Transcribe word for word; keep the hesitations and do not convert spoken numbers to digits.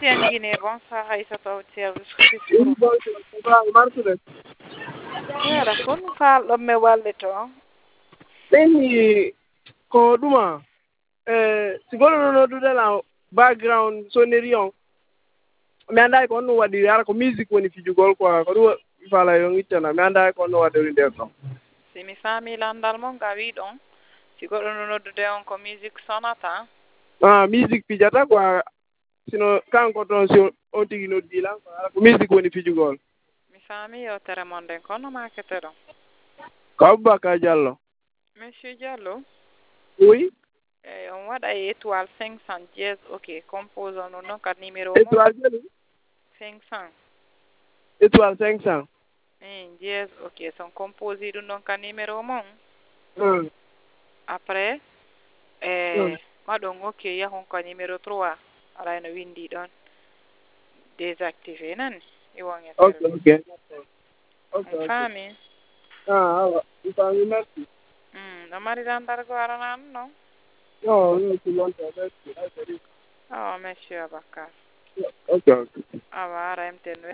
engineer bon sa hay sa taw service Ini boy ba martude. era kon falɗo me walde to Beni ko ɗuma eh sigolo no nodude la background sonnerie on mi anday ko no waɗi ara ko musique woni fijugol quoi ko ɗum fala yo ittana mi anday ko no waɗori nder ɗon si mi faami landal mon ga wi ɗon si goɗɗo no noddude on ko musique sonata ah musique pijata quoi sino kanko toon si o tigi noddi lan quoi ara ko musique woni fijugol mi faami yewtere mon nden kono makete ɗon ko Aboubacar Diallo monsieur Diallo oui eyi on waɗa e étoile cinq cent dièse ok compose on noon kadi numéro mo étoile joni cinq cent étoile cinq cent eyi dièse ok son composé ɗum ɗon ka numéro mon un après un e maɗon ok yahon ko numéro trois aɗa no windi ɗon désactivé nani ok iwongetere ok ok on ok faami ah awa mi faami merci no mari landal go aranano non non non si longtemps merci awa monsieur Abacar ok ok awa ara M T N